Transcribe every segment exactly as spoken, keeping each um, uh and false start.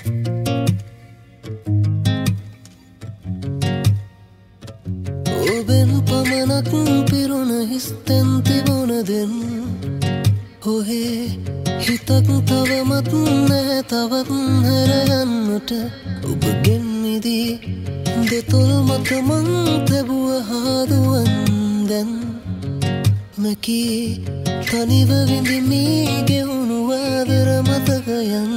ඔබෙන් පමණක් පිරුණ හිස්තැන් තිබුණදෙන් ඔහේ හිතක් තවමත් නැහැ තවත් හැරයන්නට ඔබගෙන් මිදී දෙතොල් මත මං තැබුව හාදුවන් දැන් මැකී තනිව විඳිමී ගෙවුණු ආදර මතකයන්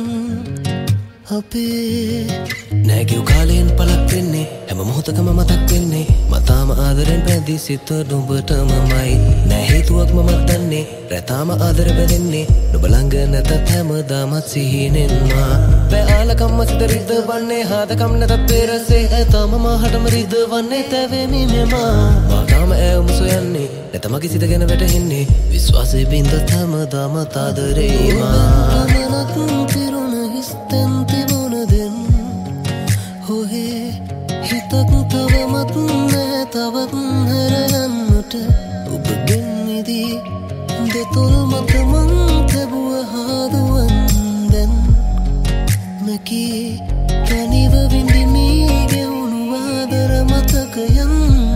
අපේ නැගිව් කාලයෙන් පලක් වෙන්නේ හැම මොහොතකම මතක් වෙන්නේ මතාම ආදරෙන් පැදී සිත නුඹටමමයි නෑ හේතුවක් මමත් දන්නේ රැතාම ආදර බැදෙන්නේ නුඹ ළඟ නැතත් හැමදාමත් සිහිනෙන් මා බෑලකම්ම සිත රිදවන්නේ හාදකම් නැතත් පෙරසේ ඇතාම මාහටම රිදවන්නේ තැවෙමි මෙමා මාතාම ඇවුම් සොයන්නේ නැත මගේ සිත ගැන වැටහෙන්නේ විශ්වාසය බින්දත් හැමදාමත් ආදරේ මා පමණක් පිරුණ හිස්තැන් තිබුණදෙන් ඔහේ හිතක් තවමත් නැහැ තවත් හැරයන්නට ඔබගෙන් මිදී දෙතොල් මත මං තැබුව හාදුවන් දැන් මැකී තනිව විඳිමී ගෙවුණු ආදර මතකයන්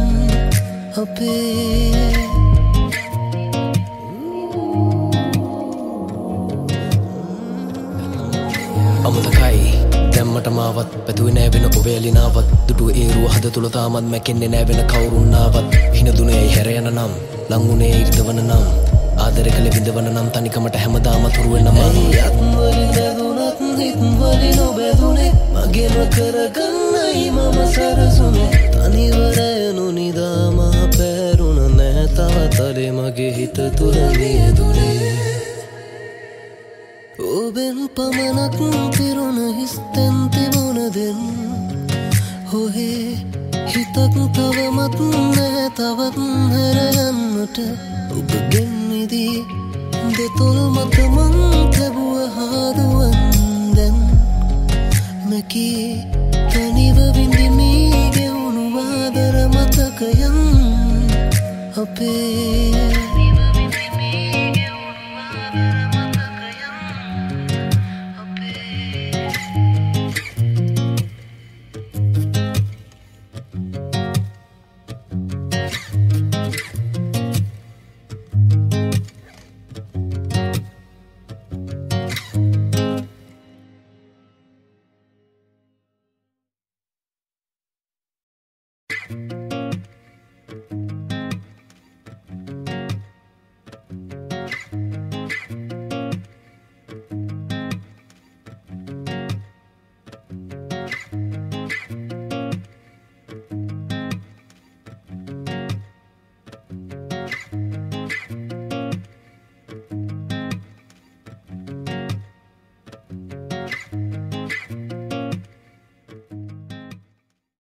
අපේ අමතකයි දැම්මට මාවත් පැතුවේ නෑ වෙන ඔබේලිනාවත් දුටුව ඒරුව හද තුළ තාමත් මැකෙන්නේ නෑ වෙන කවුරුන්නාවත් හිනදුනේ හැර යන නම් ලංගුනේ ඉරිදවන නම් ආදර කළ විඳවන නම් තනිකමට හැමදාමත් හුරුවෙන නම් යත්වලින් බැදුනත් හිත්වලින් ඔබැදුනේ මගේම කරගන්නයි මම සරසුනේ තනිවරයනු නිදාම පැරුණ නෑ තවතලේ මගේ හිත තුළ නියදුනේ ඔබෙන් පමණක් පිරුණ හිස්තැන් තිබුණදෙන් ඔහේ හිතක් තවමත් නැහැ තවත් හැරයන්නට ඔබගෙන් මිදී දෙතොල් මත මං තැබුව